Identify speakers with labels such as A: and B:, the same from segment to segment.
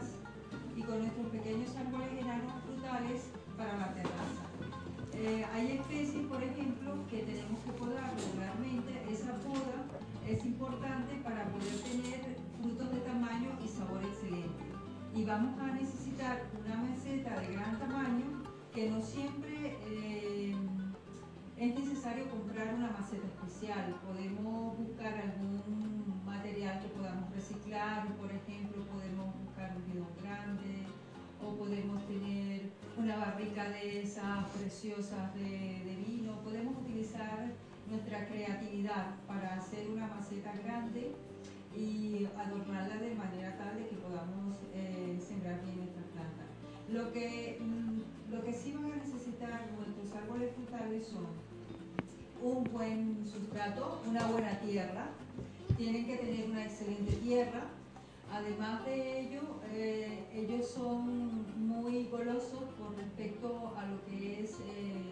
A: macetas y con nuestros pequeños árboles enanos frutales para la terraza. Hay especies, por ejemplo, que tenemos que podar regularmente. Esa poda es importante para poder tener frutos de tamaño y sabor excelente. Y vamos a necesitar una maceta de gran tamaño, que no siempre es necesario comprar una maceta especial. Podemos buscar algún material que podamos reciclar, por ejemplo, podemos buscar un bidón grande, o podemos tener una barrica de esas preciosas de vino. Podemos utilizar nuestra creatividad para hacer una maceta grande y adornarla de manera tal de que podamos sembrar bien nuestras plantas. Lo que sí van a necesitar nuestros árboles frutales son un buen sustrato, una buena tierra. Tienen que tener una excelente tierra. Además de ello, ellos son muy golosos con respecto a lo que es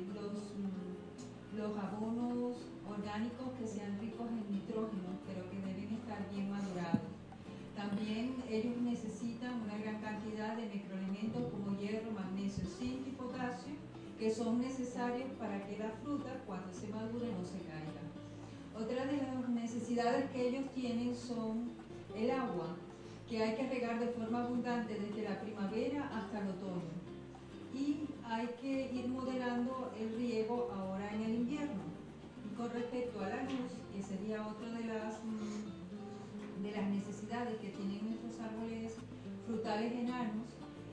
A: los abonos orgánicos que sean ricos en nitrógeno, pero que deben estar bien madurados. También ellos necesitan una gran cantidad de microelementos como hierro, magnesio, zinc y potasio, que son necesarios para que la fruta, cuando se madure, no se caiga. Otra de las necesidades que ellos tienen son el agua, que hay que regar de forma abundante desde la primavera hasta el otoño. Y hay que ir moderando el riego ahora en el invierno. Y con respecto a la luz, que sería otra de las necesidades que tienen nuestros árboles frutales enanos,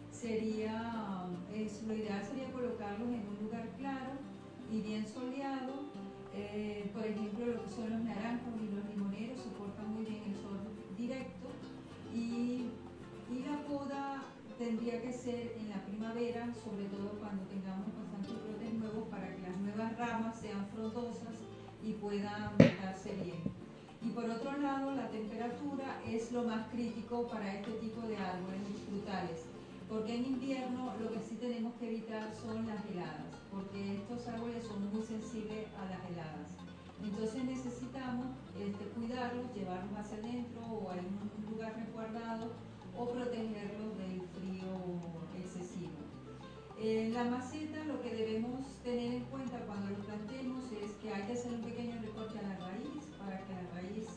A: lo ideal sería colocarlos en un lugar claro y bien soleado. Por ejemplo, lo que son los naranjos y los limoneros soportan muy bien el sol directo, y la poda tendría que ser en la primavera, sobre todo cuando tengamos bastantes brotes nuevos, para que las nuevas ramas sean frondosas y puedan darse bien. Y por otro lado, la temperatura es lo más crítico para este tipo de árboles frutales, porque en invierno lo que sí tenemos que evitar son las heladas, porque estos árboles son muy sensibles a las heladas. Entonces necesitamos cuidarlos, llevarlos hacia adentro o en un lugar resguardado, o protegerlos del frío excesivo. En la maceta, lo que debemos tener en cuenta cuando lo plantemos es que hay que hacer un pequeño recorte a la raíz para que la raíz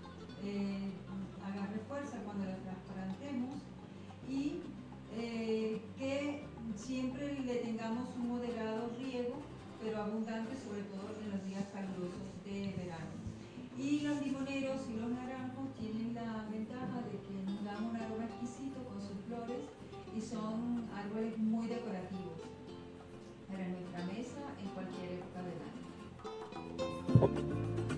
A: agarre fuerza cuando la trasplantemos, y que siempre le tengamos un moderado riego, pero abundante, sobre todo en los días calurosos de verano. Y los limoneros y los naranjos tienen la ventaja de que nos dan un aroma exquisito con sus flores, y son árboles muy decorativos para nuestra mesa en cualquier época del año.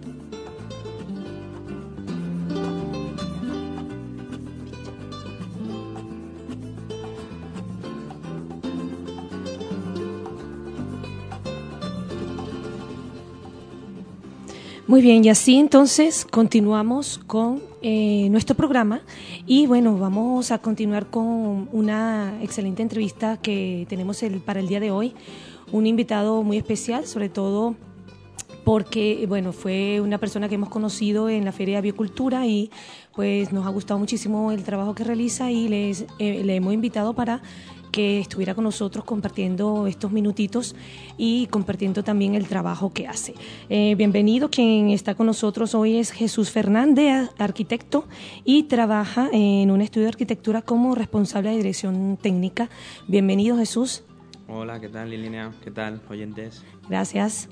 B: Muy bien, y así entonces continuamos con nuestro programa, y bueno, vamos a continuar con una excelente entrevista que tenemos para el día de hoy. Un invitado muy especial, sobre todo porque bueno, fue una persona que hemos conocido en la Feria de Biocultura, y pues nos ha gustado muchísimo el trabajo que realiza, y le hemos invitado para que estuviera con nosotros compartiendo estos minutitos y compartiendo también el trabajo que hace. Bienvenido. Quien está con nosotros hoy es Jesús Fernández, arquitecto, y trabaja en un estudio de arquitectura como responsable de dirección técnica. Bienvenido, Jesús.
C: Hola, ¿qué tal, Liliana? ¿Qué tal, oyentes?
B: Gracias.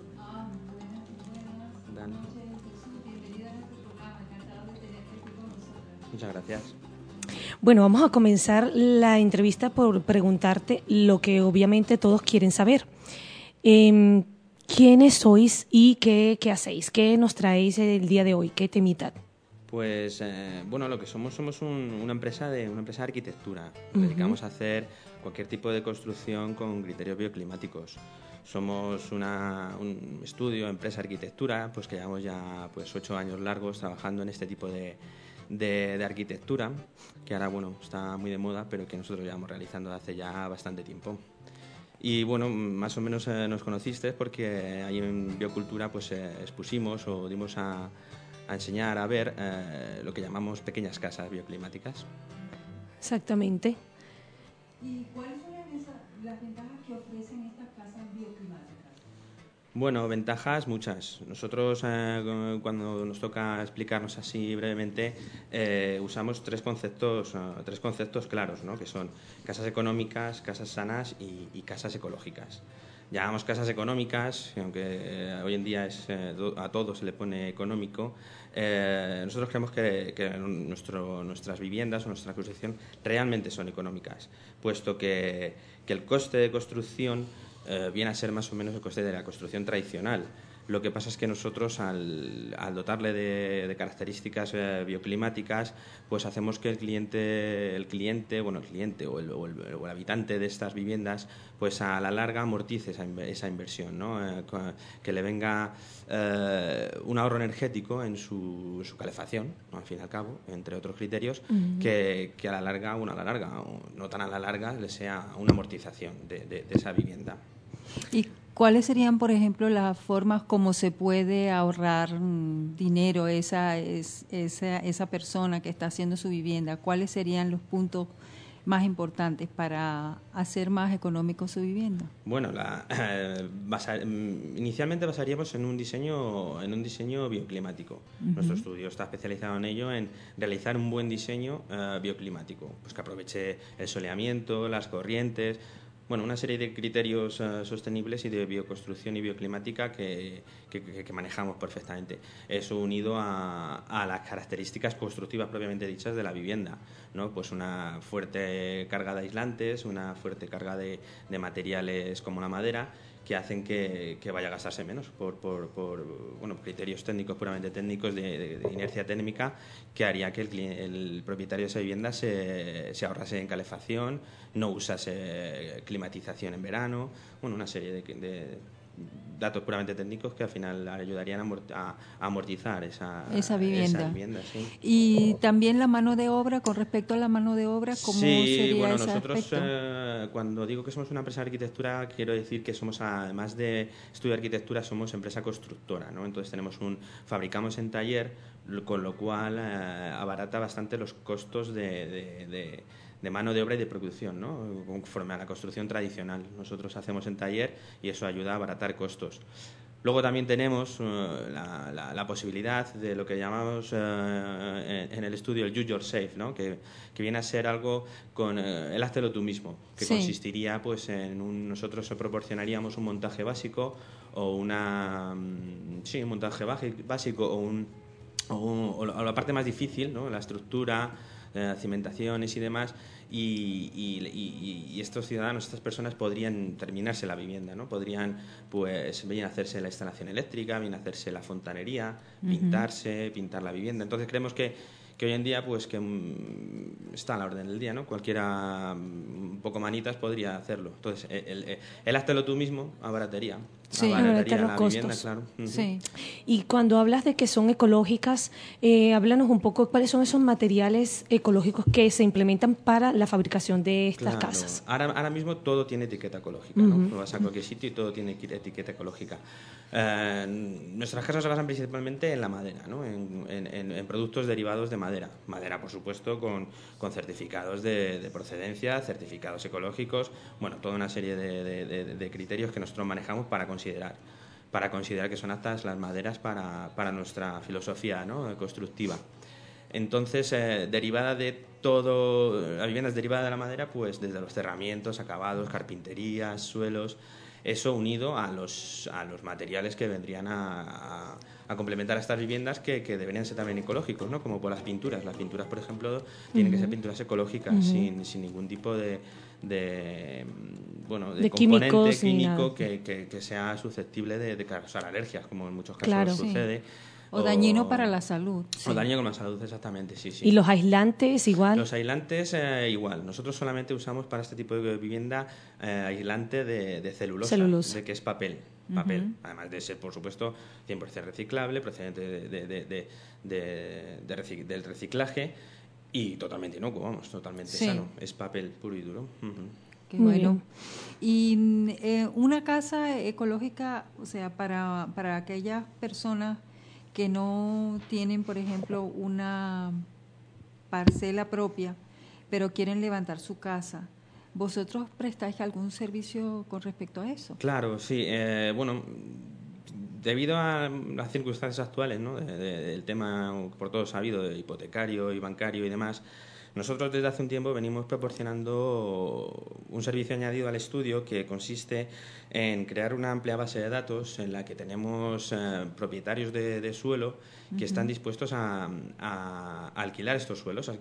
C: Muchas gracias.
B: Bueno, vamos a comenzar la entrevista por preguntarte lo que obviamente todos quieren saber. ¿Quiénes sois y qué hacéis? ¿Qué nos traéis el día de hoy? ¿Qué temita?
C: Pues, bueno, lo que somos una empresa de arquitectura. Nos dedicamos a hacer cualquier tipo de construcción con criterios bioclimáticos. Somos un estudio, empresa de arquitectura, pues que llevamos ya 8 años largos trabajando en este tipo de arquitectura, que ahora, bueno, está muy de moda, pero que nosotros llevamos realizando hace ya bastante tiempo. Y bueno, más o menos nos conocisteis porque ahí en Biocultura pues expusimos o dimos a enseñar, a ver lo que llamamos pequeñas casas bioclimáticas.
B: Exactamente.
A: ¿Y cuáles son las ventajas que ofrecen estas casas bioclimáticas?
C: Bueno, ventajas muchas. Nosotros cuando nos toca explicarnos así brevemente usamos tres conceptos claros, ¿no? Que son casas económicas, casas sanas y casas ecológicas. Llamamos casas económicas, aunque hoy en día a todo se le pone económico. Nosotros creemos que nuestras viviendas o nuestra construcción realmente son económicas, puesto que el coste de construcción viene a ser más o menos el coste de la construcción tradicional. Lo que pasa es que nosotros, al dotarle de características bioclimáticas, pues hacemos que el cliente o el habitante de estas viviendas, pues a la larga amortice esa inversión, ¿no? Que le venga un ahorro energético en su calefacción, ¿no? Al fin y al cabo, entre otros criterios, que a la larga, o no tan a la larga, le sea una amortización de esa vivienda.
D: ¿Y cuáles serían, por ejemplo, las formas como se puede ahorrar dinero esa persona que está haciendo su vivienda? ¿Cuáles serían los puntos más importantes para hacer más económico su vivienda?
C: Bueno, inicialmente basaríamos en un diseño bioclimático. Nuestro estudio está especializado en ello, en realizar un buen diseño bioclimático, pues que aproveche el soleamiento, las corrientes. Bueno, una serie de criterios sostenibles y de bioconstrucción y bioclimática que manejamos perfectamente. Eso unido a las características constructivas propiamente dichas de la vivienda, ¿no? Pues una fuerte carga de aislantes, una fuerte carga de materiales como la madera, que hacen que vaya a gastarse menos por criterios técnicos, puramente técnicos, de inercia térmica, que haría que el propietario de esa vivienda se ahorrase en calefacción, no usase climatización en verano, una serie de datos puramente técnicos que al final ayudarían a amortizar esa vivienda. Sí.
D: Y también la mano de obra, con respecto a la mano de obra, ¿cómo sería ese
C: nosotros
D: aspecto?
C: Cuando digo que somos una empresa de arquitectura, quiero decir que somos, además de estudio de arquitectura, somos empresa constructora, ¿no? Entonces fabricamos en taller, con lo cual abarata bastante los costos de mano de obra y de producción, ¿no? Conforme a la construcción tradicional. Nosotros hacemos en taller y eso ayuda a abaratar costos. Luego también tenemos la posibilidad de lo que llamamos en el estudio el do yourself, ¿no? Que viene a ser algo con el háztelo tú mismo, que consistiría pues nosotros proporcionaríamos un montaje básico o un montaje básico o la parte más difícil, ¿no? La estructura, cimentaciones y demás, y estos ciudadanos, estas personas podrían terminarse la vivienda, ¿no? Podrían pues bien hacerse la instalación eléctrica, bien hacerse la fontanería, pintar la vivienda. Entonces creemos que hoy en día pues que está a la orden del día, ¿no? Cualquiera un poco manitas podría hacerlo. Entonces el háztelo tú mismo abarataría
B: los costos.
C: Vivienda, claro.
D: Sí.
B: Y cuando hablas de que son ecológicas, háblanos un poco cuáles son esos materiales ecológicos que se implementan para la fabricación de estas casas.
C: Ahora mismo todo tiene etiqueta ecológica, ¿no? Vas a cualquier sitio y todo tiene etiqueta ecológica. Nuestras casas se basan principalmente en la madera, ¿no? En productos derivados de madera. Madera, por supuesto, con certificados de procedencia, certificados ecológicos, toda una serie de criterios que nosotros manejamos para considerar que son aptas las maderas para nuestra filosofía, ¿no? Constructiva. Entonces, derivada de todo, la vivienda es derivada de la madera, pues desde los cerramientos, acabados, carpinterías, suelos, eso unido a los materiales que vendrían a complementar a estas viviendas que deberían ser también ecológicos, ¿no? Como por las pinturas. Las pinturas, por ejemplo, tienen que ser pinturas ecológicas, sin ningún tipo de componente químico que sea susceptible de causar alergias, como en muchos casos sucede.
D: O dañino para la salud.
C: O dañino con la salud, exactamente, sí.
B: ¿Y los aislantes igual?
C: Los aislantes igual. Nosotros solamente usamos para este tipo de vivienda aislante de celulosa, de que es papel. Además de ser, por supuesto, 100% reciclable, procedente del reciclaje y totalmente inocuo, totalmente sano. Es papel puro y duro.
D: Qué bueno. Y una casa ecológica, o sea, para aquellas personas que no tienen, por ejemplo, una parcela propia, pero quieren levantar su casa, ¿Vosotros prestáis algún servicio con respecto a eso?
C: Claro, sí. Bueno, debido a las circunstancias actuales, ¿no? Del tema, por todos sabido, de hipotecario y bancario y demás, nosotros desde hace un tiempo venimos proporcionando un servicio añadido al estudio que consiste en crear una amplia base de datos en la que tenemos propietarios de suelo que están dispuestos a alquilar estos suelos,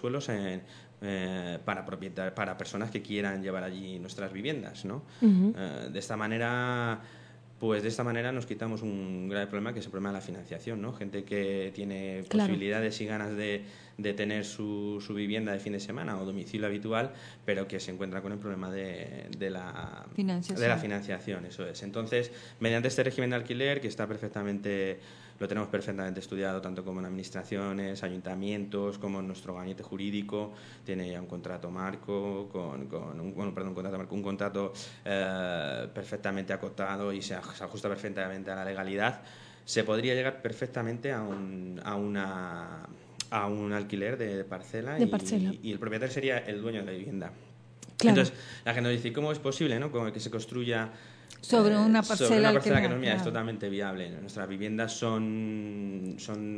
C: para personas que quieran llevar allí nuestras viviendas, ¿no? De esta manera nos quitamos un grave problema, que es el problema de la financiación, ¿no? Gente que tiene posibilidades y ganas de tener su vivienda de fin de semana o domicilio habitual, pero que se encuentra con el problema de la financiación, eso es. Entonces, mediante este régimen de alquiler, que lo tenemos perfectamente estudiado tanto como en administraciones, ayuntamientos, como en nuestro gabinete jurídico, tiene ya un contrato marco, un contrato perfectamente acotado y se ajusta perfectamente a la legalidad. Se podría llegar perfectamente a un alquiler de parcela. Y el propietario sería el dueño de la vivienda. Claro. Entonces, la gente nos dice, ¿cómo es posible, ¿no? Como que se construya
D: sobre una parcela
C: que no es es totalmente viable. Nuestras viviendas son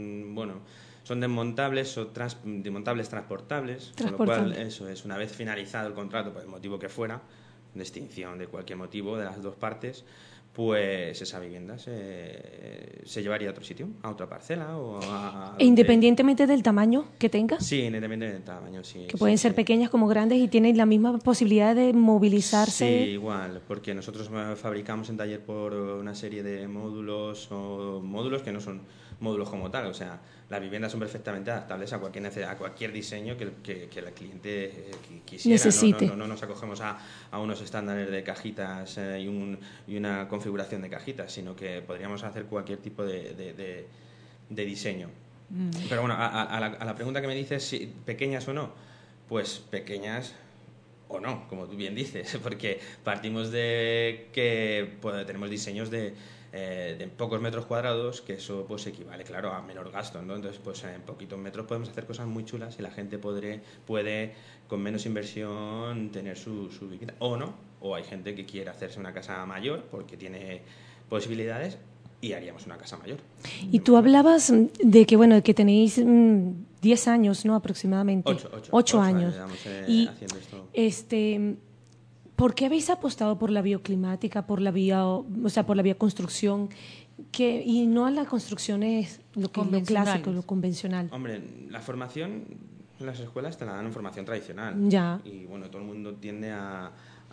C: desmontables o desmontables transportables, con lo cual eso es, una vez finalizado el contrato, por el motivo que fuera, de extinción de cualquier motivo de las dos partes, pues esa vivienda se llevaría a otro sitio, a otra parcela
B: independientemente del tamaño que tenga.
C: Sí, independientemente del tamaño, sí.
B: Que pueden ser pequeñas como grandes y tienen la misma posibilidad de movilizarse.
C: Sí, igual, porque nosotros fabricamos en taller por una serie de módulos que no son módulos como tal, o sea, las viviendas son perfectamente adaptables a cualquier diseño que el cliente quisiera.
B: Necesite.
C: No nos acogemos a unos estándares de cajitas y una configuración de cajitas, sino que podríamos hacer cualquier tipo de diseño. Pero bueno, a la pregunta que me dices, si pequeñas o no, pues pequeñas o no, como tú bien dices, porque partimos de que tenemos diseños de pocos metros cuadrados, que eso pues equivale, claro, a menor gasto, ¿no? Entonces, pues en poquitos metros podemos hacer cosas muy chulas y la gente puede con menos inversión tener su vivienda, o no, o hay gente que quiere hacerse una casa mayor porque tiene posibilidades y haríamos una casa mayor.
B: Y tú hablabas de que tenéis 10 años, ¿no? Aproximadamente. 8 años.
C: Y haciendo esto.
B: ¿Por qué habéis apostado por la bioclimática, por la bioconstrucción, y no a las construcciones lo clásico, lo convencional?
C: Hombre, la formación en las escuelas te la dan en formación tradicional.
B: Ya.
C: Y bueno, todo el mundo tiende a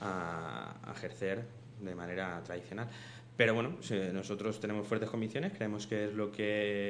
C: ejercer de manera tradicional. Pero bueno, nosotros tenemos fuertes convicciones, creemos que es lo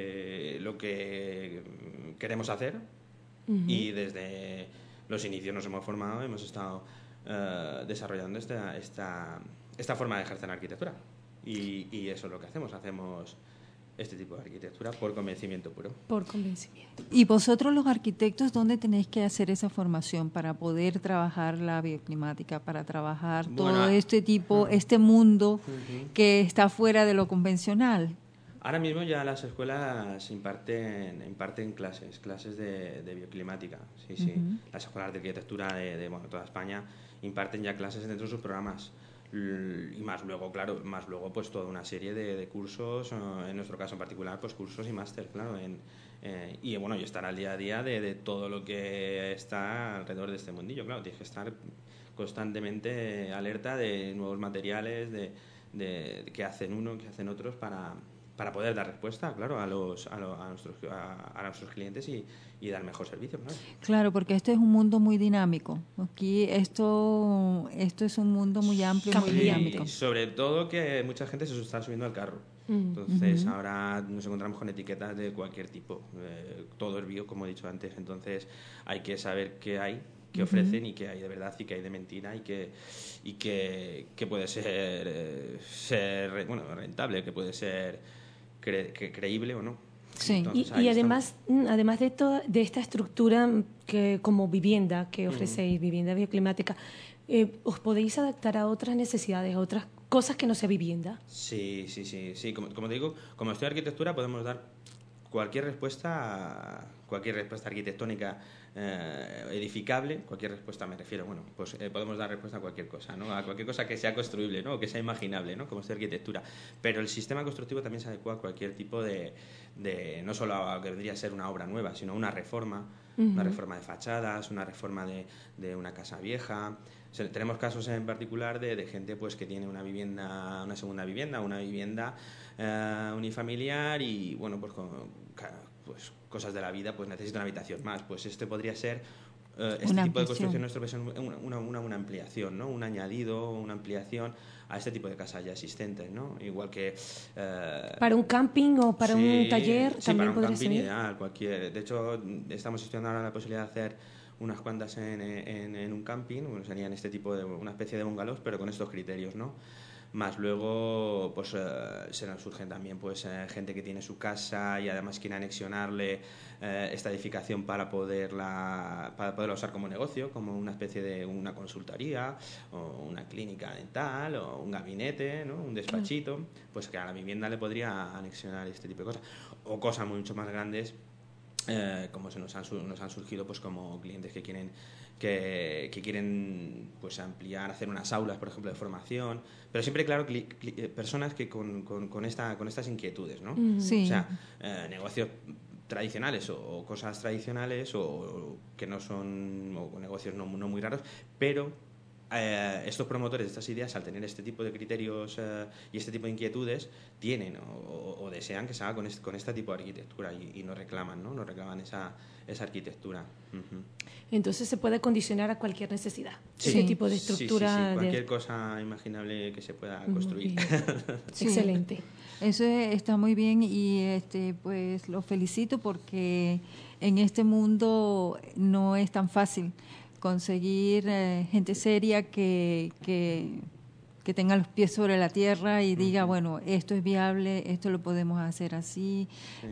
C: que queremos hacer. Y desde los inicios nos hemos formado, hemos estado desarrollando esta forma de ejercer la arquitectura. Y eso es lo que hacemos este tipo de arquitectura por convencimiento puro.
B: Por convencimiento.
D: ¿Y vosotros los arquitectos dónde tenéis que hacer esa formación para poder trabajar la bioclimática, para trabajar todo este mundo que está fuera de lo convencional?
C: Ahora mismo ya las escuelas imparten clases de bioclimática. Sí. Las escuelas de arquitectura de toda España imparten ya clases dentro de sus programas. Y más luego pues toda una serie de cursos, en nuestro caso en particular, pues cursos y máster, claro, y estar al día a día de todo lo que está alrededor de este mundillo, claro, tienes que estar constantemente alerta de nuevos materiales, de qué hacen uno, qué hacen otros para poder dar respuesta, claro, a nuestros clientes y dar mejor servicio, claro.
D: Claro, porque este es un mundo muy dinámico. Aquí esto es un mundo muy amplio, muy dinámico.
C: Sobre todo que mucha gente se está subiendo al carro. Entonces ahora nos encontramos con etiquetas de cualquier tipo. Todo es bio, como he dicho antes. Entonces hay que saber qué hay, qué ofrecen y qué hay de verdad y qué hay de mentira y que puede ser rentable, que puede ser creíble o no.
D: Sí.
C: Entonces,
B: y además de esta estructura que como vivienda que ofrecéis, vivienda bioclimática, ¿os podéis adaptar a otras necesidades, a otras cosas que no sea vivienda?
C: Sí. Como te digo, como estudio de arquitectura podemos dar cualquier respuesta arquitectónica edificable, cualquier respuesta me refiero, bueno, pues podemos dar respuesta a cualquier cosa, ¿no? A cualquier cosa que sea construible, ¿no? O que sea imaginable, ¿no? Como es arquitectura. Pero el sistema constructivo también se adecua a cualquier tipo de no solo a lo que vendría a ser una obra nueva, sino una reforma de fachadas, una reforma de una casa vieja. O sea, tenemos casos en particular de gente pues que tiene una vivienda, una segunda vivienda, una vivienda unifamiliar y bueno, pues cosas de la vida, pues necesita una habitación más. Pues este podría ser este tipo de construcción nuestro es una ampliación, ¿no? Un añadido, una ampliación a este tipo de casas ya existentes, ¿no? Igual que
B: para un camping o para un taller también podría ser.
C: Ideal, cualquier. De hecho, estamos estudiando ahora la posibilidad de hacer unas cuantas en un camping, bueno, serían este tipo de una especie de bungalows, pero con estos criterios, ¿no? Más luego pues se nos surgen también pues gente que tiene su casa y además quiere anexionarle esta edificación para poderla usar como negocio, como una especie de una consultoría o una clínica dental o un gabinete, ¿no? Un despachito, pues que a la vivienda le podría anexionar este tipo de cosas o cosas mucho más grandes. Como nos han surgido pues como clientes que quieren pues ampliar, hacer unas aulas, por ejemplo, de formación, pero siempre, claro, personas que con estas inquietudes, ¿no?
D: Sí.
C: O sea, negocios tradicionales o cosas tradicionales o que no son, o negocios no muy raros, pero estos promotores de estas ideas, al tener este tipo de criterios y este tipo de inquietudes, tienen o desean que se haga con este tipo de arquitectura y nos reclaman, ¿no? Nos reclaman esa arquitectura.
B: Entonces se puede condicionar a cualquier necesidad,
C: sí.
B: Ese tipo de estructura.
C: Sí. Cualquier cosa imaginable que se pueda construir.
B: Sí. Excelente.
D: Eso está muy bien y pues lo felicito porque en este mundo no es tan fácil conseguir gente seria que tenga los pies sobre la tierra y diga, bueno, esto es viable, esto lo podemos hacer así.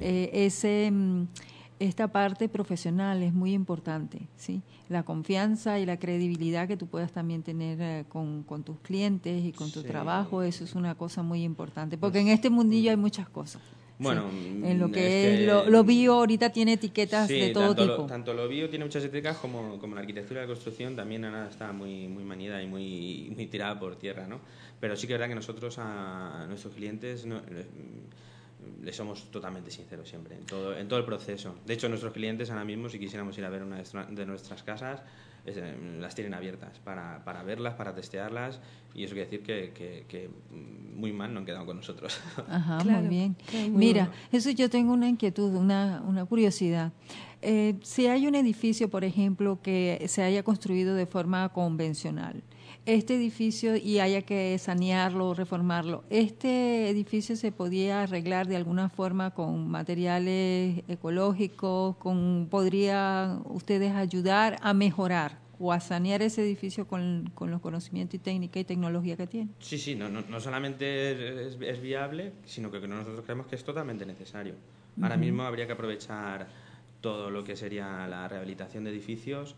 D: Esta parte profesional es muy importante, ¿sí? La confianza y la credibilidad que tú puedas también tener con tus clientes y con tu trabajo, eso es una cosa muy importante, porque en este mundillo hay muchas cosas.
C: Bueno,
D: sí. En lo que es lo bio ahorita tiene etiquetas de todo tipo.
C: Tanto lo bio tiene muchas etiquetas como la arquitectura de la construcción también está muy manida y muy tirada por tierra, ¿no? Pero sí que es verdad que nosotros a nuestros clientes les somos totalmente sinceros siempre, en todo el proceso. De hecho, nuestros clientes ahora mismo, si quisiéramos ir a ver una de nuestras casas, las tienen abiertas para verlas, para testearlas, y eso quiere decir que muy mal no han quedado con nosotros.
D: Ajá,
B: claro,
D: muy bien.
B: Muy
D: Mira,
B: bueno.
D: eso yo tengo una inquietud, una curiosidad. Si hay un edificio, por ejemplo, que se haya construido de forma convencional, este edificio y haya que sanearlo, reformarlo, ¿este edificio se podía arreglar de alguna forma con materiales ecológicos? ¿Podría ustedes ayudar a mejorar o a sanear ese edificio con los conocimientos y técnica y tecnología que tiene?
C: Sí, no solamente es viable, sino que nosotros creemos que es totalmente necesario. Ahora mismo habría que aprovechar todo lo que sería la rehabilitación de edificios,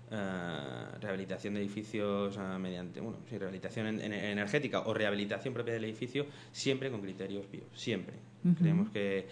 C: mediante, rehabilitación energética o rehabilitación propia del edificio, siempre con criterios bio, siempre. Creemos que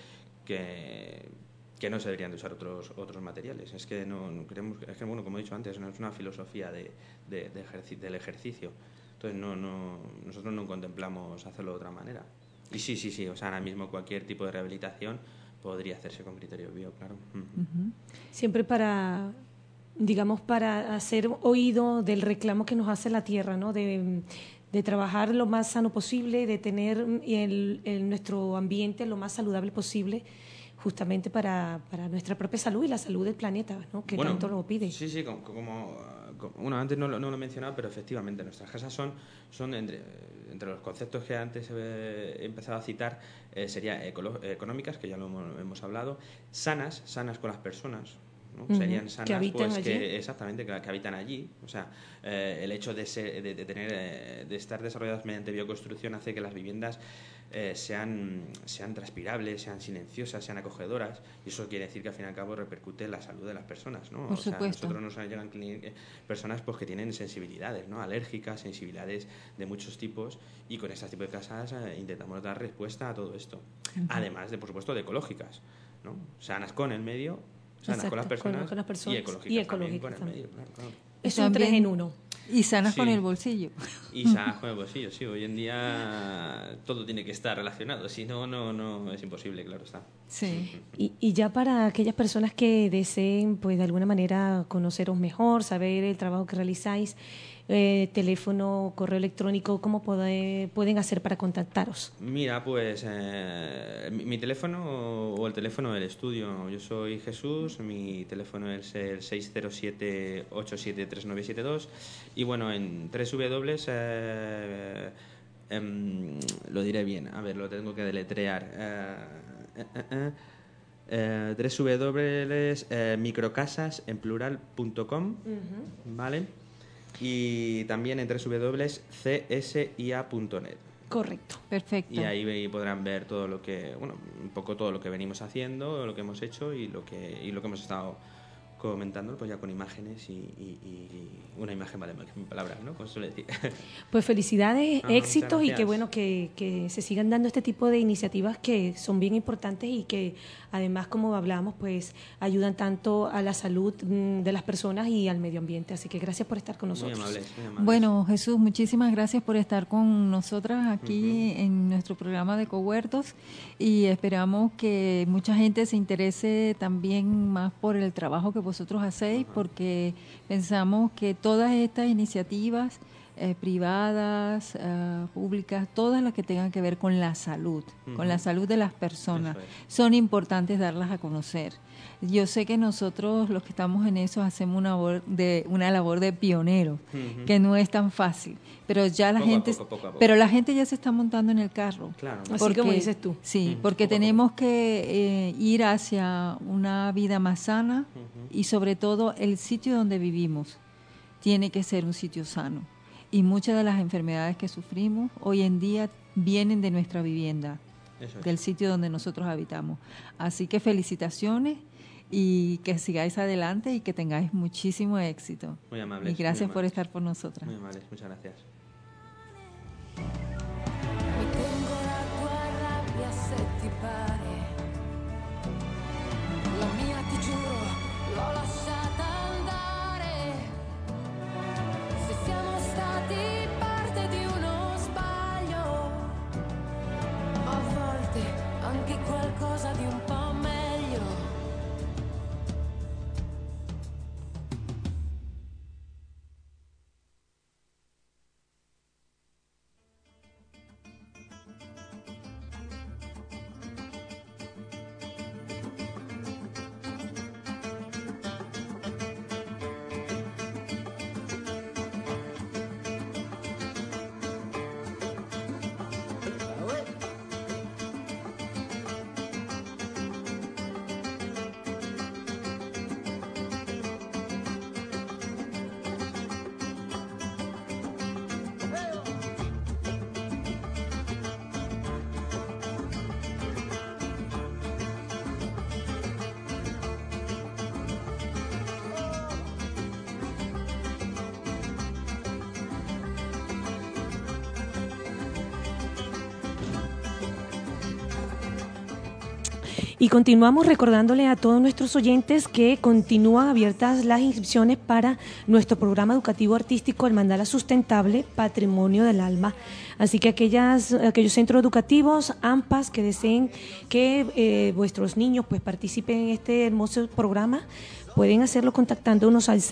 C: no se deberían de usar otros materiales. Es que no creemos, bueno, como he dicho antes, no es una filosofía del ejercicio. Entonces nosotros no contemplamos hacerlo de otra manera. Y sí, o sea, ahora mismo cualquier tipo de rehabilitación podría hacerse con criterios bio, claro.
B: Siempre para hacer oído del reclamo que nos hace la tierra, ¿no? De trabajar lo más sano posible, de tener nuestro ambiente lo más saludable posible, justamente para nuestra propia salud y la salud del planeta, ¿no? Que tanto lo pide.
C: Sí, bueno, antes no lo he mencionado, pero efectivamente nuestras casas son entre los conceptos que antes he empezado a citar, sería económicas, que ya lo hemos hablado, sanas con las personas, ¿no? Serían sanas,
B: que habitan
C: pues,
B: allí.
C: Exactamente, que habitan allí. O sea, el hecho de estar desarrolladas mediante bioconstrucción hace que las viviendas sean transpirables, sean silenciosas, sean acogedoras, y eso quiere decir que al fin y al cabo repercute en la salud de las personas, ¿no?
D: Por supuesto.
C: Nosotros nos llegan personas pues que tienen sensibilidades, ¿no? Alérgicas, sensibilidades de muchos tipos, y con este tipo de casas intentamos dar respuesta a todo esto. Además de, por supuesto, de ecológicas, ¿no? Sanas con el medio, Sanas con las personas, y ecológicas también por el
B: también.
C: medio, claro.
B: Es un 3 en 1.
D: Y sanas
C: Sí.
D: con el bolsillo.
C: Y sanas con el bolsillo, sí. Hoy en día todo tiene que estar relacionado. Si no, no es imposible, claro está.
D: Sí.
B: Y ya para aquellas personas que deseen, pues de alguna manera conoceros mejor, saber el trabajo que realizáis, teléfono, correo electrónico, ¿cómo pueden hacer para contactaros?
C: Mira, pues mi teléfono o el teléfono del estudio. Yo soy Jesús, mi teléfono es el 607-873972 y bueno, en www, lo diré bien, a ver, lo tengo que deletrear. www.microcasasenplural.com, ¿vale? Y también en www.csia.net.
B: Correcto.
D: Perfecto.
C: Y ahí podrán ver todo lo que, bueno, un poco todo lo que venimos haciendo, lo que hemos hecho y lo que hemos estado comentando, pues ya con imágenes y una imagen vale más que mil palabras, ¿no? Como se suele decir.
B: Pues felicidades, éxitos y
C: gracias.
B: que bueno que se sigan dando este tipo de iniciativas que son bien importantes y que además, como hablábamos, pues ayudan tanto a la salud de las personas y al medio ambiente. Así que gracias por estar con nosotros.
C: Muy amables, muy amables.
D: Bueno, Jesús, muchísimas gracias por estar con nosotras aquí en nuestro programa de Cohuertos y esperamos que mucha gente se interese también más por el trabajo que vosotros hacéis, porque pensamos que todas estas iniciativas privadas, públicas, todas las que tengan que ver con la salud, con la salud de las personas,
C: Eso es.
D: son importantes darlas a conocer. Yo sé que nosotros, los que estamos en eso, hacemos una labor de pionero, que no es tan fácil, pero ya la
C: Poco a
D: gente,
C: poco, poco a poco.
D: pero la gente ya se está montando en el carro.
C: Claro.
B: Así como dices tú.
D: Sí, porque
C: poco a
D: tenemos que ir hacia una vida más sana y sobre todo el sitio donde vivimos tiene que ser un sitio sano. Y muchas de las enfermedades que sufrimos hoy en día vienen de nuestra vivienda,
C: Eso es.
D: del sitio donde nosotros habitamos. Así que felicitaciones y que sigáis adelante y que tengáis muchísimo éxito.
C: Muy amables.
D: Y gracias
C: muy
D: por
C: amables.
D: estar por nosotras.
C: Muy amables, muchas gracias.
E: Mi tengo la tua rabbia se ti pare, la mia ti giuro l'ho lasciata andare, se siamo stati parte di uno sbaglio, a volte anche qualcosa di un po' meglio.
B: Y continuamos recordándole a todos nuestros oyentes que continúan abiertas las inscripciones para nuestro programa educativo artístico El Mandala Sustentable, Patrimonio del Alma. Así que aquellos centros educativos, AMPAs, que deseen que vuestros niños pues participen en este hermoso programa, pueden hacerlo contactándonos al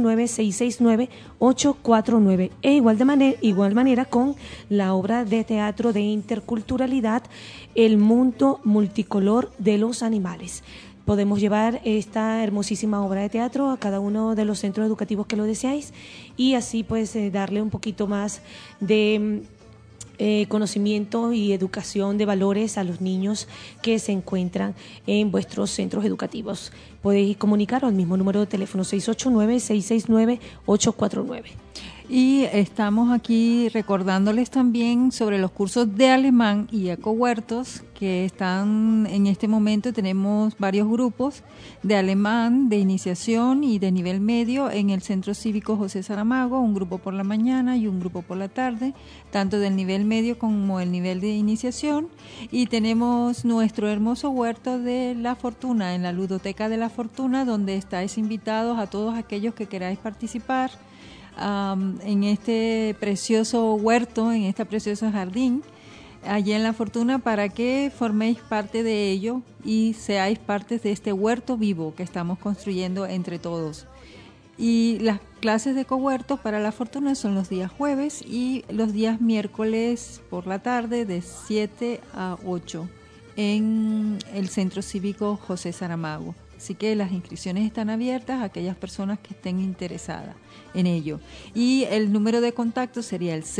B: 689-669-849. Igual manera con la obra de teatro de interculturalidad El Mundo Multicolor de los Animales. Podemos llevar esta hermosísima obra de teatro a cada uno de los centros educativos que lo deseáis y así pues darle un poquito más de conocimiento y educación de valores a los niños que se encuentran en vuestros centros educativos. Podéis comunicaros al mismo número de teléfono 689-669-849.
D: Y estamos aquí recordándoles también sobre los cursos de alemán y ecohuertos que están en este momento. Tenemos varios grupos de alemán, de iniciación y de nivel medio en el Centro Cívico José Saramago, un grupo por la mañana y un grupo por la tarde, tanto del nivel medio como el nivel de iniciación. Y tenemos nuestro hermoso huerto de La Fortuna, en la Ludoteca de La Fortuna, donde estáis invitados a todos aquellos que queráis participar en este precioso huerto, en este precioso jardín, allí en La Fortuna, para que forméis parte de ello y seáis parte de este huerto vivo que estamos construyendo entre todos. Y las clases de cohuertos para La Fortuna son los días jueves y los días miércoles por la tarde de 7 a 8 en el Centro Cívico José Saramago. Así que las inscripciones están abiertas a aquellas personas que estén interesadas en ello. Y el número de contacto sería el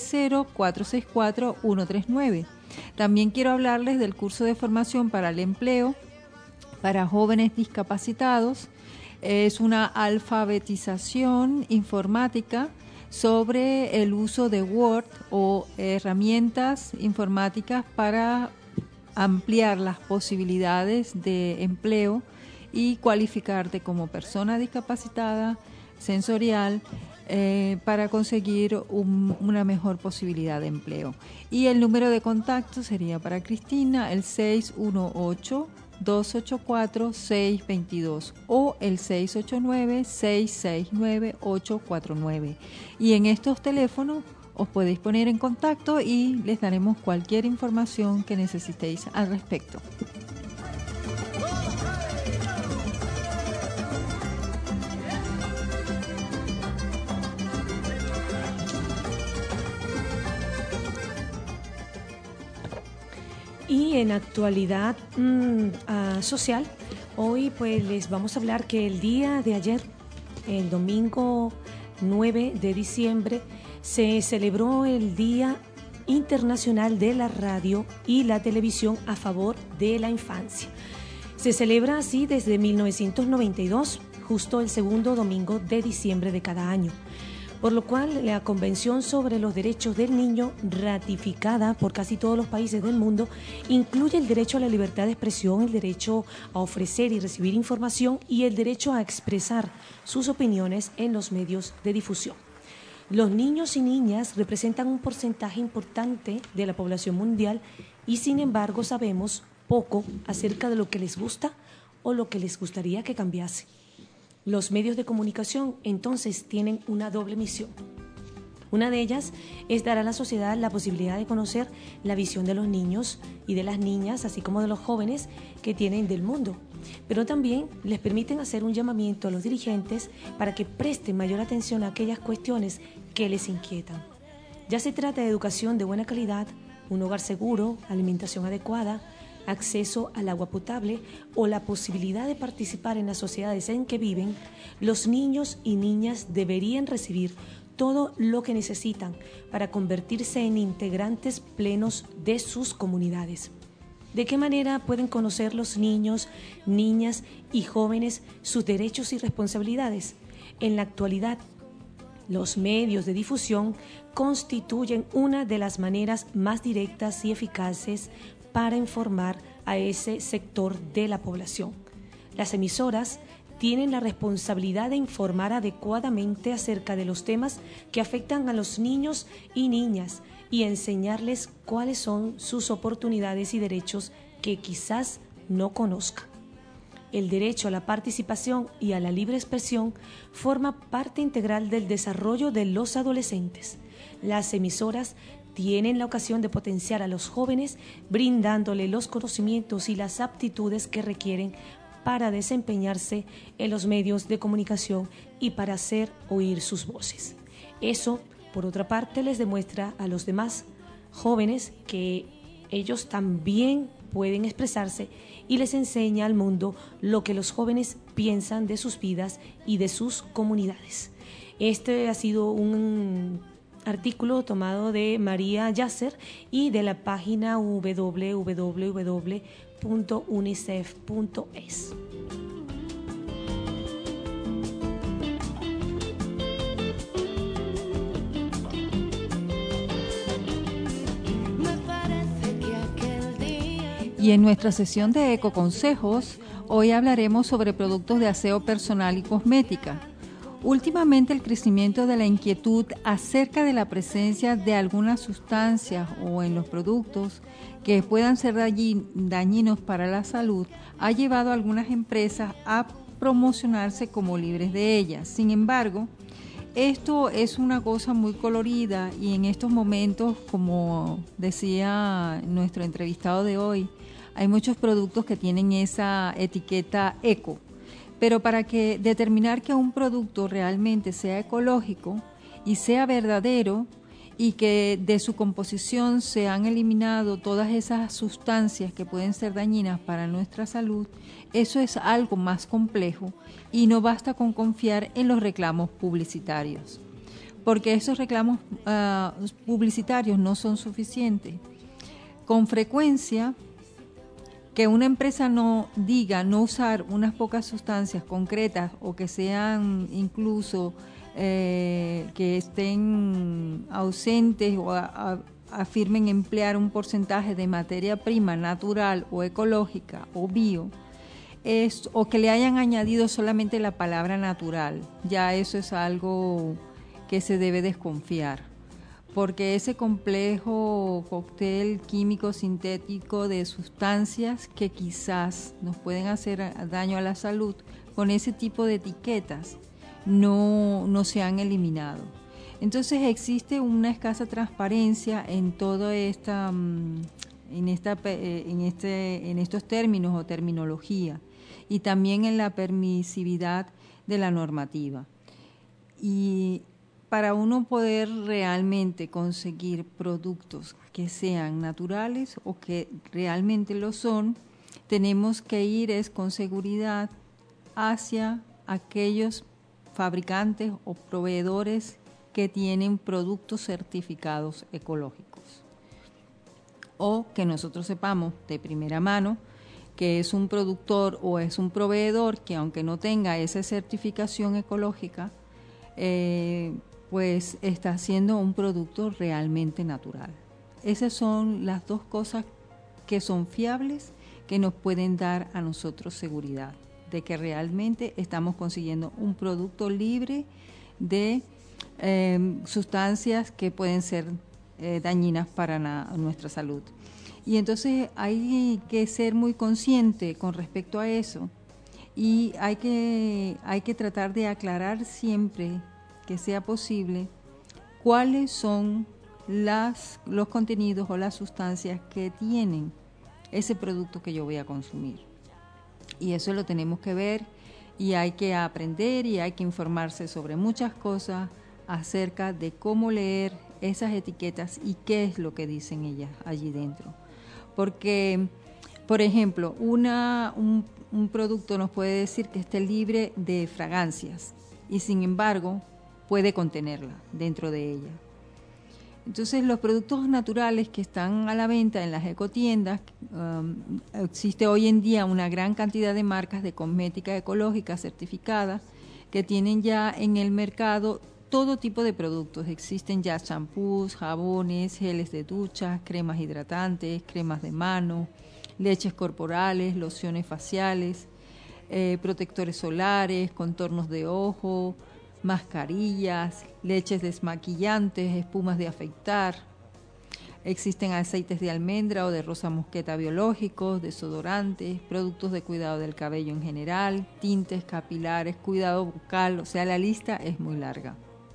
D: 630-464-139. También quiero hablarles del curso de formación para el empleo para jóvenes discapacitados. Es una alfabetización informática sobre el uso de Word o herramientas informáticas para ampliar las posibilidades de empleo y cualificarte como persona discapacitada sensorial para conseguir una mejor posibilidad de empleo. Y el número de contacto sería para Cristina el 618-284-622 o el 689-669-849. Y en estos teléfonos os podéis poner en contacto y les daremos cualquier información que necesitéis al respecto.
B: Y en actualidad social, hoy pues les vamos a hablar que el día de ayer, el domingo 9 de diciembre, se celebró el Día Internacional de la Radio y la Televisión a favor de la infancia. Se celebra así desde 1992, justo el segundo domingo de diciembre de cada año, por lo cual la Convención sobre los Derechos del Niño, ratificada por casi todos los países del mundo, incluye el derecho a la libertad de expresión, el derecho a ofrecer y recibir información y el derecho a expresar sus opiniones en los medios de difusión. Los niños y niñas representan un porcentaje importante de la población mundial y, sin embargo, sabemos poco acerca de lo que les gusta o lo que les gustaría que cambiase. Los medios de comunicación, entonces, tienen una doble misión. Una de ellas es dar a la sociedad la posibilidad de conocer la visión de los niños y de las niñas, así como de los jóvenes que tienen del mundo. Pero también les permiten hacer un llamamiento a los dirigentes para que presten mayor atención a aquellas cuestiones que les inquietan. Ya se trata de educación de buena calidad, un hogar seguro, alimentación adecuada, acceso al agua potable o la posibilidad de participar en las sociedades en que viven, los niños y niñas deberían recibir todo lo que necesitan para convertirse en integrantes plenos de sus comunidades. ¿De qué manera pueden conocer los niños, niñas y jóvenes sus derechos y responsabilidades? En la actualidad, los medios de difusión constituyen una de las maneras más directas y eficaces para informar a ese sector de la población. Las emisoras tienen la responsabilidad de informar adecuadamente acerca de los temas que afectan a los niños y niñas y enseñarles cuáles son sus oportunidades y derechos que quizás no conozcan. El derecho a la participación y a la libre expresión forma parte integral del desarrollo de los adolescentes. Las emisoras tienen la ocasión de potenciar a los jóvenes, brindándole los conocimientos y las aptitudes que requieren para desempeñarse en los medios de comunicación y para hacer oír sus voces. Eso, por otra parte, les demuestra a los demás jóvenes que ellos también pueden expresarse y les enseña al mundo lo que los jóvenes piensan de sus vidas y de sus comunidades. Este ha sido un artículo tomado de María Yasser y de la página www.unicef.es.
D: Y en nuestra sesión de Ecoconsejos, hoy hablaremos sobre productos de aseo personal y cosmética. Últimamente el crecimiento de la inquietud acerca de la presencia de algunas sustancias o en los productos que puedan ser dañinos para la salud ha llevado a algunas empresas a promocionarse como libres de ellas. Sin embargo, esto es una cosa muy colorida y en estos momentos, como decía nuestro entrevistado de hoy, hay muchos productos que tienen esa etiqueta eco. Pero para determinar que un producto realmente sea ecológico y sea verdadero y que de su composición se han eliminado todas esas sustancias que pueden ser dañinas para nuestra salud, eso es algo más complejo y no basta con confiar en los reclamos publicitarios, porque esos reclamos publicitarios no son suficientes. Con frecuencia, que una empresa no diga no usar unas pocas sustancias concretas o que sean incluso que estén ausentes o afirmen emplear un porcentaje de materia prima natural o ecológica o bio, o que le hayan añadido solamente la palabra natural, ya eso es algo que se debe desconfiar. Porque ese complejo cóctel químico sintético de sustancias que quizás nos pueden hacer daño a la salud, con ese tipo de etiquetas no se han eliminado. Entonces existe una escasa transparencia en todo en estos términos o terminología y también en la permisividad de la normativa. Y para uno poder realmente conseguir productos que sean naturales o que realmente lo son, tenemos que ir con seguridad hacia aquellos fabricantes o proveedores que tienen productos certificados ecológicos. O que nosotros sepamos de primera mano que es un productor o es un proveedor que aunque no tenga esa certificación ecológica, pues está haciendo un producto realmente natural. Esas son las dos cosas que son fiables, que nos pueden dar a nosotros seguridad de que realmente estamos consiguiendo un producto libre de sustancias que pueden ser dañinas para nuestra salud. Y entonces hay que ser muy consciente con respecto a eso y hay que tratar de aclarar siempre que sea posible cuáles son los contenidos o las sustancias que tienen ese producto que yo voy a consumir. Y eso lo tenemos que ver y hay que aprender y hay que informarse sobre muchas cosas acerca de cómo leer esas etiquetas y qué es lo que dicen ellas allí dentro. Porque, por ejemplo, un producto nos puede decir que esté libre de fragancias y sin embargo puede contenerla dentro de ella. Entonces, los productos naturales que están a la venta en las ecotiendas, existe hoy en día una gran cantidad de marcas de cosmética ecológica certificada que tienen ya en el mercado todo tipo de productos. Existen ya champús, jabones, geles de ducha, cremas hidratantes, cremas de mano, leches corporales, lociones faciales, protectores solares, contornos de ojo, mascarillas, leches desmaquillantes, espumas de afeitar. Existen aceites de almendra o de rosa mosqueta biológicos, desodorantes, productos de cuidado del cabello en general, tintes capilares, cuidado bucal, o sea, la lista es muy larga.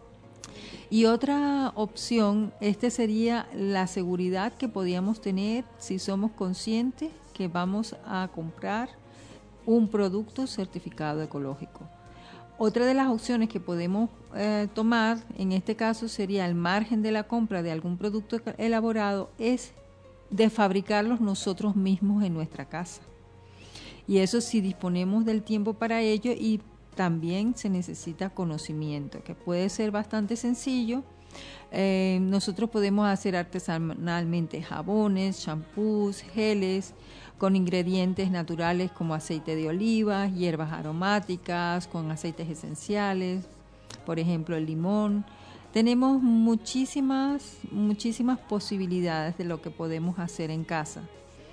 D: Y otra opción, sería la seguridad que podíamos tener si somos conscientes que vamos a comprar un producto certificado ecológico. Otra de las opciones que podemos tomar, en este caso sería al margen de la compra de algún producto elaborado, es de fabricarlos nosotros mismos en nuestra casa. Y eso si disponemos del tiempo para ello y también se necesita conocimiento, que puede ser bastante sencillo. Nosotros podemos hacer artesanalmente jabones, champús, geles, con ingredientes naturales como aceite de oliva, hierbas aromáticas, con aceites esenciales, por ejemplo el limón. Tenemos muchísimas posibilidades de lo que podemos hacer en casa.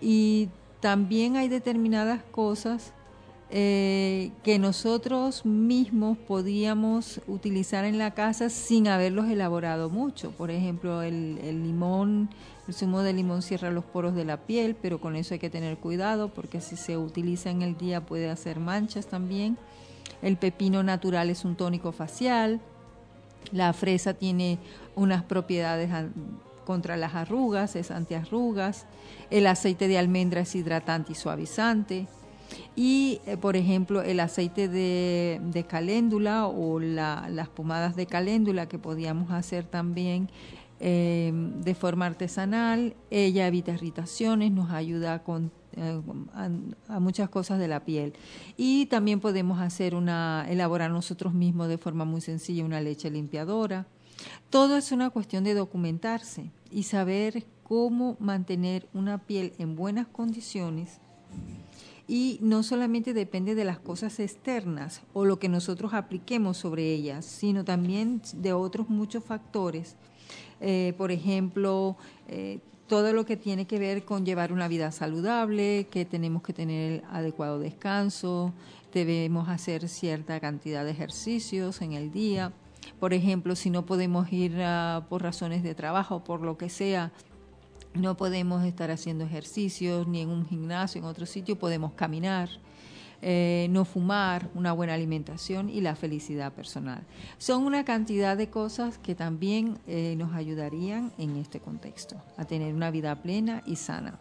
D: Y también hay determinadas cosas que nosotros mismos podíamos utilizar en la casa sin haberlos elaborado mucho. Por ejemplo, el limón, el zumo de limón cierra los poros de la piel, pero con eso hay que tener cuidado porque si se utiliza en el día puede hacer manchas también. El pepino natural es un tónico facial. La fresa tiene unas propiedades contra las arrugas, es antiarrugas. El aceite de almendra es hidratante y suavizante. Y, por ejemplo, el aceite de caléndula o las pomadas de caléndula que podíamos hacer también de forma artesanal, ella evita irritaciones, nos ayuda a muchas cosas de la piel. Y también podemos elaborar nosotros mismos de forma muy sencilla una leche limpiadora. Todo es una cuestión de documentarse y saber cómo mantener una piel en buenas condiciones. Y no solamente depende de las cosas externas o lo que nosotros apliquemos sobre ellas, sino también de otros muchos factores. Por ejemplo, todo lo que tiene que ver con llevar una vida saludable, que tenemos que tener adecuado descanso, debemos hacer cierta cantidad de ejercicios en el día. Por ejemplo, si no podemos ir por razones de trabajo, por lo que sea, no podemos estar haciendo ejercicios ni en un gimnasio, en otro sitio, podemos caminar, no fumar, una buena alimentación y la felicidad personal. Son una cantidad de cosas que también nos ayudarían en este contexto, a tener una vida plena y sana.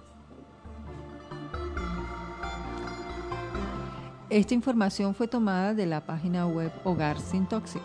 D: Esta información fue tomada de la página web Hogar Sin Tóxicos.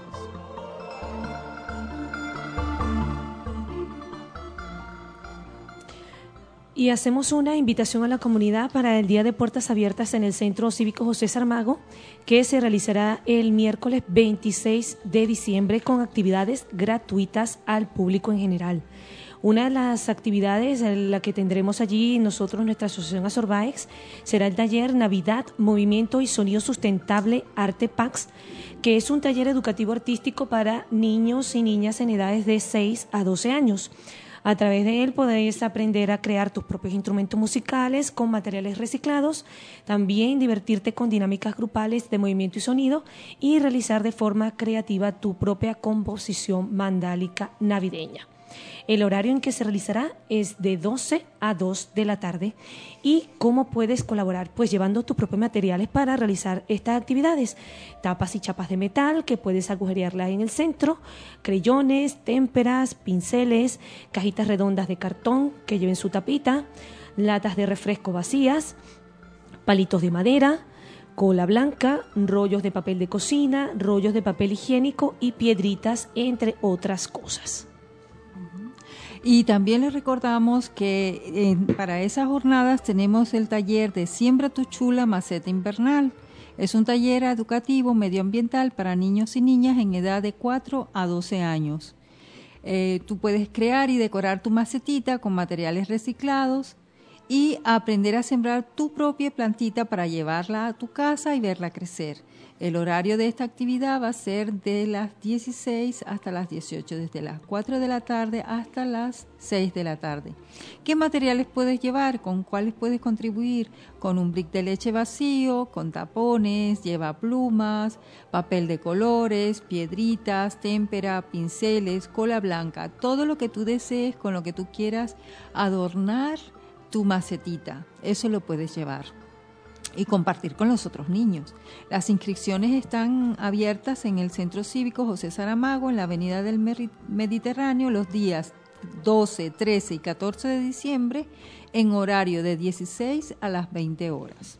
B: Y hacemos una invitación a la comunidad para el Día de Puertas Abiertas en el Centro Cívico José Saramago, que se realizará el miércoles 26 de diciembre con actividades gratuitas al público en general. Una de las actividades en la que tendremos allí nosotros, nuestra asociación Azorbaex, será el taller Navidad, Movimiento y Sonido Sustentable Arte Pax, que es un taller educativo artístico para niños y niñas en edades de 6 a 12 años. A través de él podéis aprender a crear tus propios instrumentos musicales con materiales reciclados, también divertirte con dinámicas grupales de movimiento y sonido y realizar de forma creativa tu propia composición mandálica navideña. El horario en que se realizará es de 12 a 2 de la tarde. ¿Y cómo puedes colaborar? Pues llevando tus propios materiales para realizar estas actividades. Tapas y chapas de metal que puedes agujerearlas en el centro, creyones, témperas, pinceles, cajitas redondas de cartón que lleven su tapita, latas de refresco vacías, palitos de madera, cola blanca, rollos de papel de cocina, rollos de papel higiénico y piedritas, entre otras cosas.
D: Y también les recordamos que para esas jornadas tenemos el taller de Siembra tu chula maceta invernal. Es un taller educativo medioambiental para niños y niñas en edad de 4 a 12 años. Tú puedes crear y decorar tu macetita con materiales reciclados y aprender a sembrar tu propia plantita para llevarla a tu casa y verla crecer. El horario de esta actividad va a ser de las 16 hasta las 18, desde las 4 de la tarde hasta las 6 de la tarde. ¿Qué materiales puedes llevar? ¿Con cuáles puedes contribuir? Con un brick de leche vacío, con tapones, lleva plumas, papel de colores, piedritas, témpera, pinceles, cola blanca, todo lo que tú desees, con lo que tú quieras adornar tu macetita. Eso lo puedes llevar y compartir con los otros niños. Las inscripciones están abiertas en el Centro Cívico José Saramago, en la Avenida del Mediterráneo, los días 12, 13 y 14 de diciembre, en horario de 16 a las 20 horas.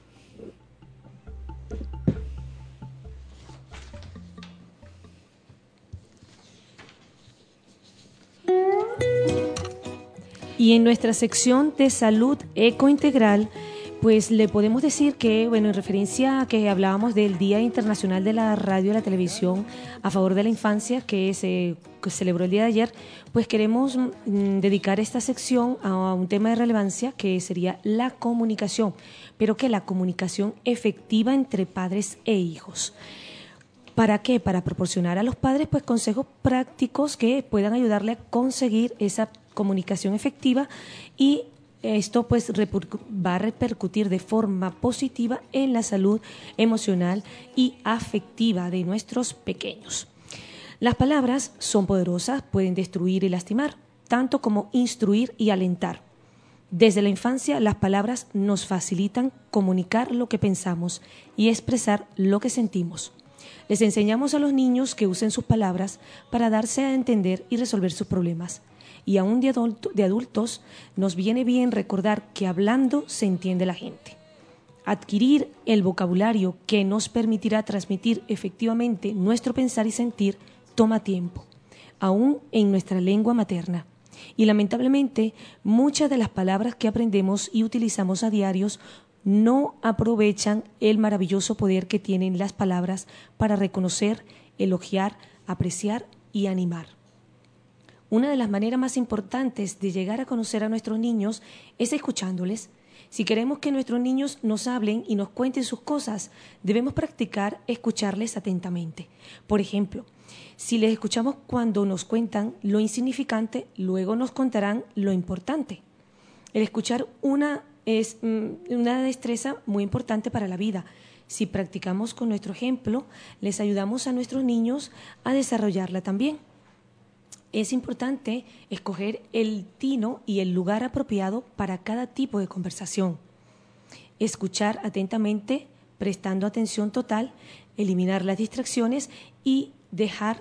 B: Y en nuestra sección de salud ecointegral, pues le podemos decir que, bueno, en referencia a que hablábamos del Día Internacional de la Radio y la Televisión a favor de la infancia, que se celebró el día de ayer, pues queremos dedicar esta sección a un tema de relevancia que sería la comunicación, pero que la comunicación efectiva entre padres e hijos. ¿Para qué? Para proporcionar a los padres pues consejos prácticos que puedan ayudarle a conseguir esa comunicación efectiva y esto pues va a repercutir de forma positiva en la salud emocional y afectiva de nuestros pequeños. Las palabras son poderosas, pueden destruir y lastimar, tanto como instruir y alentar. Desde la infancia, las palabras nos facilitan comunicar lo que pensamos y expresar lo que sentimos. Les enseñamos a los niños que usen sus palabras para darse a entender y resolver sus problemas. Y aún de adultos nos viene bien recordar que hablando se entiende la gente. Adquirir el vocabulario que nos permitirá transmitir efectivamente nuestro pensar y sentir toma tiempo, aún en nuestra lengua materna. Y lamentablemente, muchas de las palabras que aprendemos y utilizamos a diarios no aprovechan el maravilloso poder que tienen las palabras para reconocer, elogiar, apreciar y animar. Una de las maneras más importantes de llegar a conocer a nuestros niños es escuchándoles. Si queremos que nuestros niños nos hablen y nos cuenten sus cosas, debemos practicar escucharles atentamente. Por ejemplo, si les escuchamos cuando nos cuentan lo insignificante, luego nos contarán lo importante. El escuchar es una destreza muy importante para la vida. Si practicamos con nuestro ejemplo, les ayudamos a nuestros niños a desarrollarla también. Es importante escoger el tino y el lugar apropiado para cada tipo de conversación. Escuchar atentamente, prestando atención total, eliminar las distracciones y dejar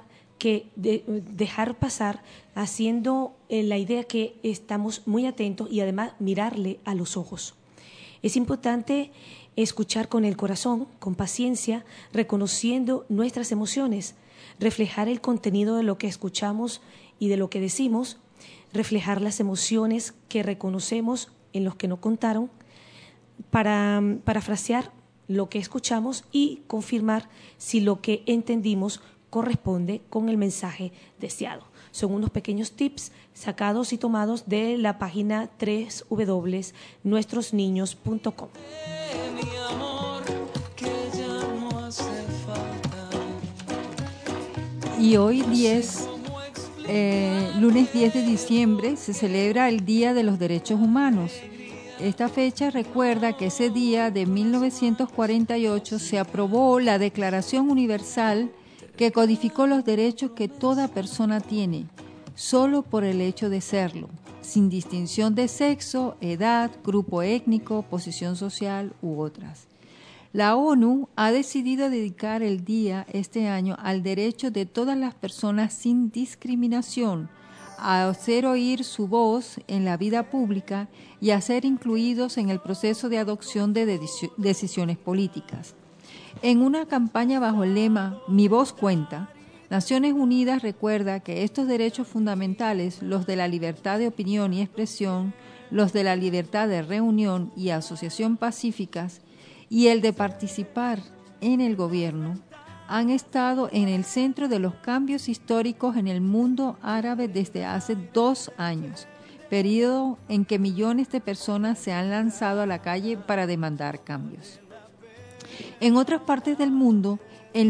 B: pasar, haciendo la idea que estamos muy atentos y además mirarle a los ojos. Es importante escuchar con el corazón, con paciencia, reconociendo nuestras emociones, reflejar el contenido de lo que escuchamos y de lo que decimos, reflejar las emociones que reconocemos en los que no contaron, para parafrasear lo que escuchamos y confirmar si lo que entendimos corresponde con el mensaje deseado. Son unos pequeños tips sacados y tomados de la página www.nuestrosniños.com.
D: Y hoy lunes 10 de diciembre, se celebra el Día de los Derechos Humanos. Esta fecha recuerda que ese día de 1948 se aprobó la Declaración Universal que codificó los derechos que toda persona tiene, solo por el hecho de serlo, sin distinción de sexo, edad, grupo étnico, posición social u otras. La ONU ha decidido dedicar el día este año al derecho de todas las personas sin discriminación a hacer oír su voz en la vida pública y a ser incluidos en el proceso de adopción de decisiones políticas. En una campaña bajo el lema Mi voz cuenta, Naciones Unidas recuerda que estos derechos fundamentales, los de la libertad de opinión y expresión, los de la libertad de reunión y asociación pacíficas, y el de participar en el gobierno, han estado en el centro de los cambios históricos en el mundo árabe desde hace 2 años, periodo en que millones de personas se han lanzado a la calle para demandar cambios. En otras partes del mundo, el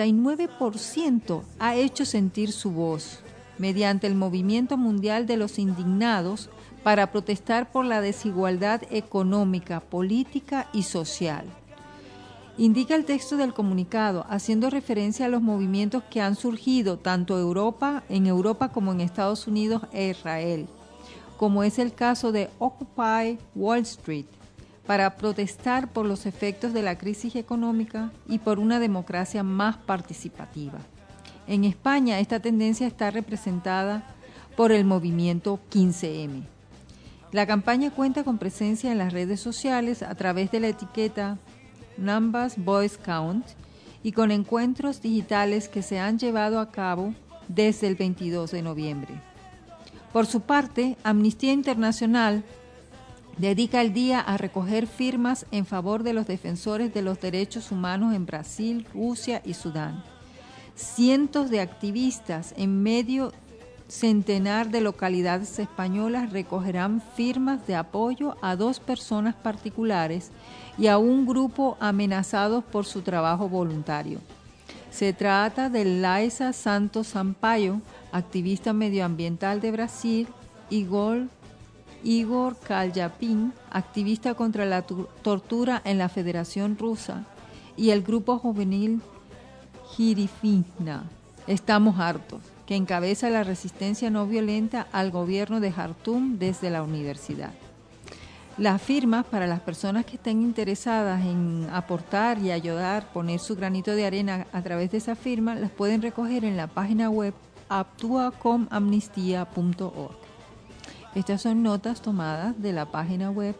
D: 99% ha hecho sentir su voz mediante el Movimiento Mundial de los Indignados para protestar por la desigualdad económica, política y social. Indica el texto del comunicado, haciendo referencia a los movimientos que han surgido tanto en Europa como en Estados Unidos e Israel, como es el caso de Occupy Wall Street, para protestar por los efectos de la crisis económica y por una democracia más participativa. En España, esta tendencia está representada por el movimiento 15M. La campaña cuenta con presencia en las redes sociales a través de la etiqueta Numbers Voice Count y con encuentros digitales que se han llevado a cabo desde el 22 de noviembre. Por su parte, Amnistía Internacional dedica el día a recoger firmas en favor de los defensores de los derechos humanos en Brasil, Rusia y Sudán. Cientos de activistas en medio centenar de localidades españolas recogerán firmas de apoyo a 2 personas particulares y a un grupo amenazados por su trabajo voluntario. Se trata de Laisa Santos Sampaio, activista medioambiental de Brasil, y Gol Igor Kalyapin, activista contra la tortura en la Federación Rusa, y el grupo juvenil Girifina, Estamos Hartos, que encabeza la resistencia no violenta al gobierno de Jartum desde la universidad. Las firmas, para las personas que estén interesadas en aportar y ayudar, poner su granito de arena a través de esa firma, las pueden recoger en la página web actuacomamnistia.org. Estas son notas tomadas de la página web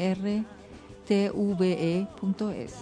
D: rtve.es.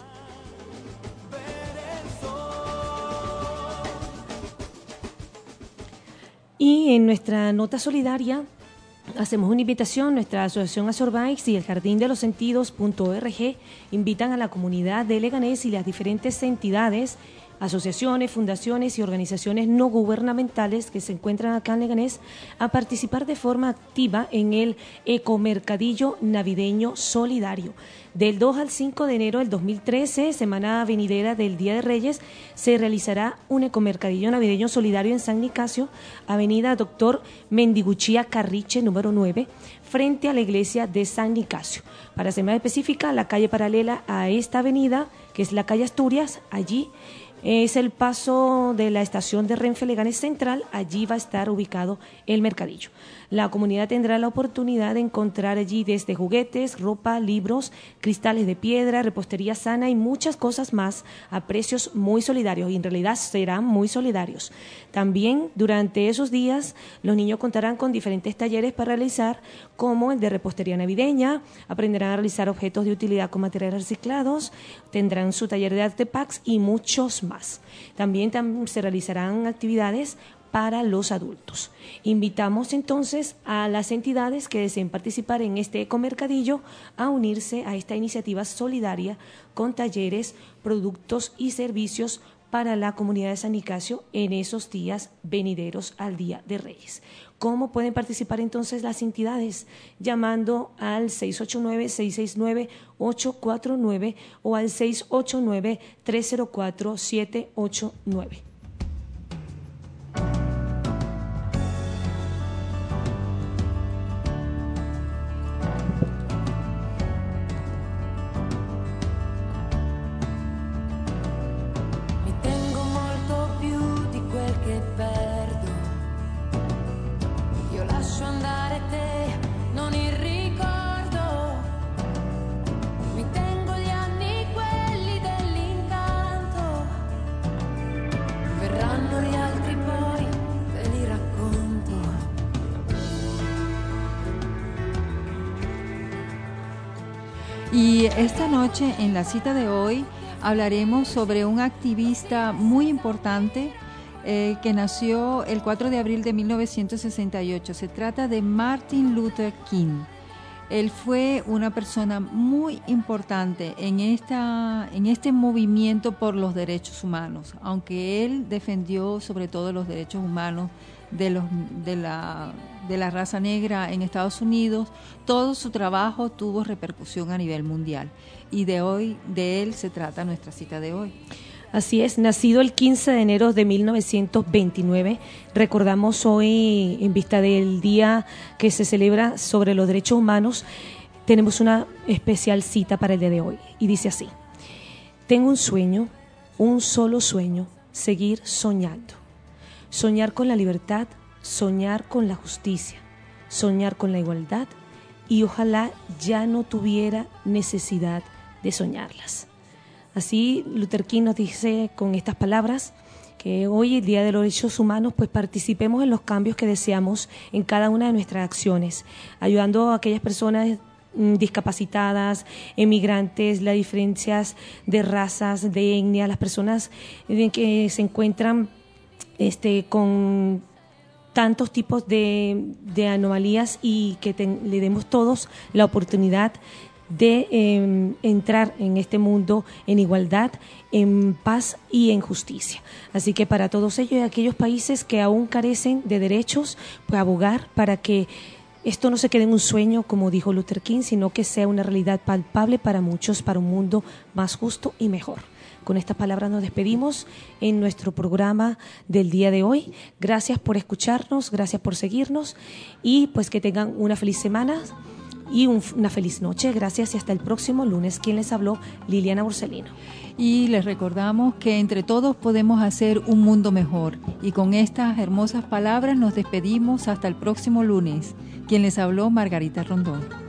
B: Y en nuestra nota solidaria hacemos una invitación. Nuestra asociación Azorbikes y el Jardín de los Sentidos.org invitan a la comunidad de Leganés y las diferentes entidades, asociaciones, fundaciones y organizaciones no gubernamentales que se encuentran acá en Leganés a participar de forma activa en el Ecomercadillo Navideño Solidario. Del 2 al 5 de enero del 2013, semana venidera del Día de Reyes, se realizará un ecomercadillo navideño solidario en San Nicasio, avenida Doctor Mendiguchía Carriche, número 9, frente a la iglesia de San Nicasio. Para ser más específica, la calle paralela a esta avenida, que es la calle Asturias, allí es el paso de la estación de Renfe Leganés Central, allí va a estar ubicado el mercadillo. La comunidad tendrá la oportunidad de encontrar allí desde juguetes, ropa, libros, cristales de piedra, repostería sana y muchas cosas más a precios muy solidarios, y en realidad serán muy solidarios. También durante esos días los niños contarán con diferentes talleres para realizar, como el de repostería navideña, aprenderán a realizar objetos de utilidad con materiales reciclados, tendrán su taller de arte packs y muchos más. También se realizarán actividades para los adultos. Invitamos entonces a las entidades que deseen participar en este ecomercadillo a unirse a esta iniciativa solidaria con talleres, productos y servicios para la comunidad de San Nicasio en esos días venideros al Día de Reyes. ¿Cómo pueden participar entonces las entidades? Llamando al 689-669-849 o al 689-304-789.
D: Y esta noche, en la cita de hoy, hablaremos sobre un activista muy importante que nació el 4 de abril de 1968. Se trata de Martin Luther King. Él fue una persona muy importante en este movimiento por los derechos humanos, aunque él defendió sobre todo los derechos humanos de la raza negra en Estados Unidos. Todo su trabajo tuvo repercusión a nivel mundial, y de él se trata nuestra cita de hoy.
B: Así es, nacido el 15 de enero de 1929, recordamos hoy, en vista del día que se celebra sobre los derechos humanos, tenemos una especial cita para el día de hoy, y dice así: tengo un sueño, un solo sueño, seguir soñando. Soñar con la libertad, soñar con la justicia, soñar con la igualdad, y ojalá ya no tuviera necesidad de soñarlas. Así Luther King nos dice con estas palabras que hoy, el Día de los Derechos Humanos, pues participemos en los cambios que deseamos en cada una de nuestras acciones, ayudando a aquellas personas discapacitadas, emigrantes, las diferencias de razas, de etnia, las personas que se encuentran con tantos tipos de anomalías, y que le demos todos la oportunidad de entrar en este mundo en igualdad, en paz y en justicia. Así que para todos ellos y aquellos países que aún carecen de derechos, pues abogar para que esto no se quede en un sueño, como dijo Luther King, sino que sea una realidad palpable para muchos, para un mundo más justo y mejor. Con estas palabras nos despedimos en nuestro programa del día de hoy. Gracias por escucharnos, gracias por seguirnos y pues que tengan una feliz semana y una feliz noche. Gracias y hasta el próximo lunes. Quien les habló, Liliana Borsellino.
D: Y les recordamos que entre todos podemos hacer un mundo mejor. Y con estas hermosas palabras nos despedimos hasta el próximo lunes. Quien les habló, Margarita Rondón.